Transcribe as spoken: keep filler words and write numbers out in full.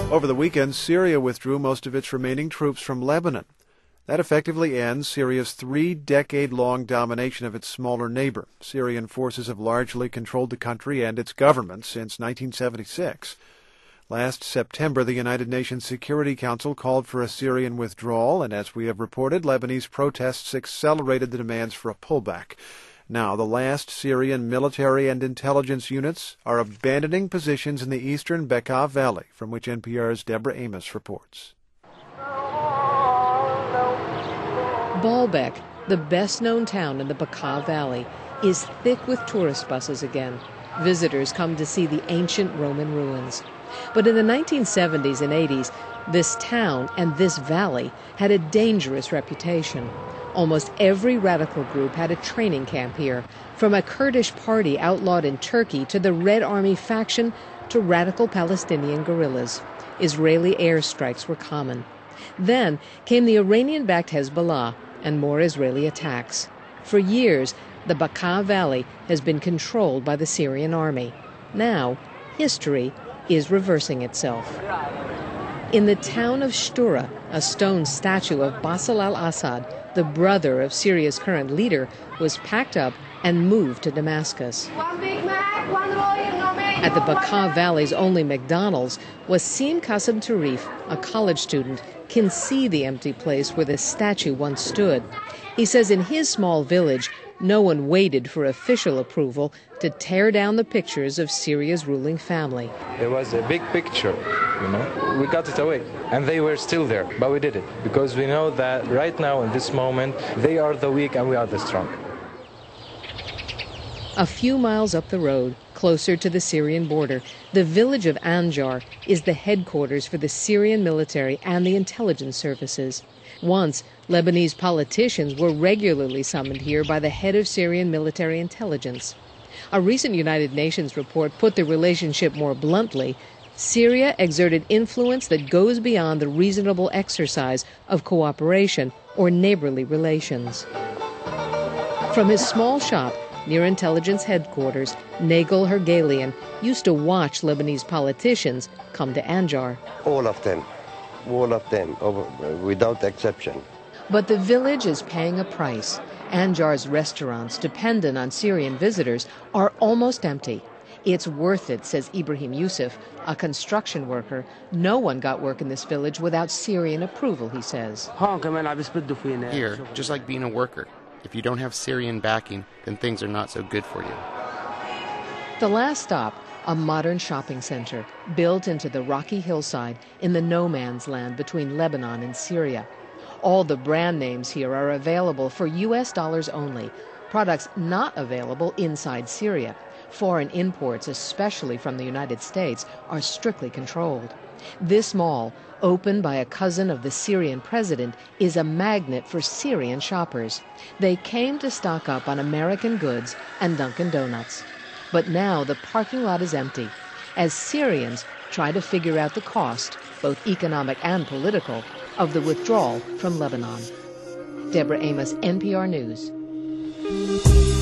Over the weekend, Syria withdrew most of its remaining troops from Lebanon. That effectively ends Syria's three-decade-long domination of its smaller neighbor. Syrian forces have largely controlled the country and its government since nineteen seventy-six. Last September, the United Nations Security Council called for a Syrian withdrawal, and as we have reported, Lebanese protests accelerated the demands for a pullback. Now, the last Syrian military and intelligence units are abandoning positions in the eastern Bekaa Valley, from which N P R's Deborah Amos reports. Baalbek, the best-known town in the Bekaa Valley, is thick with tourist buses again. Visitors come to see the ancient Roman ruins. But in the nineteen seventies and eighties, this town and this valley had a dangerous reputation. Almost every radical group had a training camp here, from a Kurdish party outlawed in Turkey to the Red Army faction to radical Palestinian guerrillas. Israeli airstrikes were common. Then came the Iranian-backed Hezbollah and more Israeli attacks. For years, the Bekaa Valley has been controlled by the Syrian army. Now, history is reversing itself. In the town of Shtura, a stone statue of Bashar al-Assad, the brother of Syria's current leader, was packed up and moved to Damascus. One Big Mac, one Royal, no mayo, At the Bekaa Valley's only McDonald's, Wasim Qasim Tarif, a college student, can see the empty place where the statue once stood. He says in his small village, no one waited for official approval to tear down the pictures of Syria's ruling family. There was a big picture, you know. We got it away, and they were still there, but we did it because we know that right now, in this moment, they are the weak and we are the strong. A few miles up the road, closer to the Syrian border, the village of Anjar is the headquarters for the Syrian military and the intelligence services. Once, Lebanese politicians were regularly summoned here by the head of Syrian military intelligence. A recent United Nations report put the relationship more bluntly. Syria exerted influence that goes beyond the reasonable exercise of cooperation or neighborly relations. From his small shop near intelligence headquarters, Nagel Hergalian used to watch Lebanese politicians come to Anjar. All of them, all of them, without exception. But the village is paying a price. Anjar's restaurants, dependent on Syrian visitors, are almost empty. It's worth it, says Ibrahim Yusuf, a construction worker. No one got work in this village without Syrian approval, he says. Here, just like being a worker, if you don't have Syrian backing, then things are not so good for you. The last stop, a modern shopping center built into the rocky hillside in the no man's land between Lebanon and Syria. All the brand names here are available for U S dollars only, products not available inside Syria. Foreign imports, especially from the United States, are strictly controlled. This mall, opened by a cousin of the Syrian president, is a magnet for Syrian shoppers. They came to stock up on American goods and Dunkin' Donuts. But now the parking lot is empty, as Syrians try to figure out the cost, both economic and political, of the withdrawal from Lebanon. Deborah Amos, N P R News.